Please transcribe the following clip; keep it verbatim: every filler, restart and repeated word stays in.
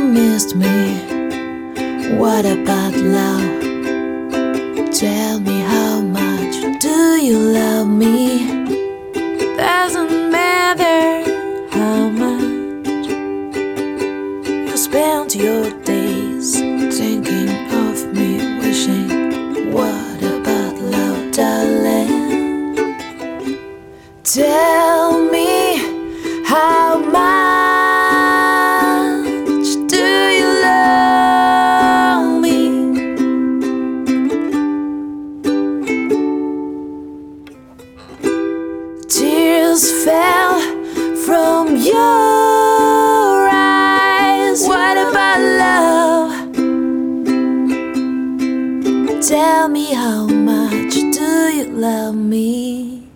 missed me. What about love? Tell me, how much do you love me? Doesn't matter how much you spend your days thinking of me, wishing. What about love, darling? Tell me, how much do you love me? Tears fell from your eyes. What about love? Tell me, how much do you love me?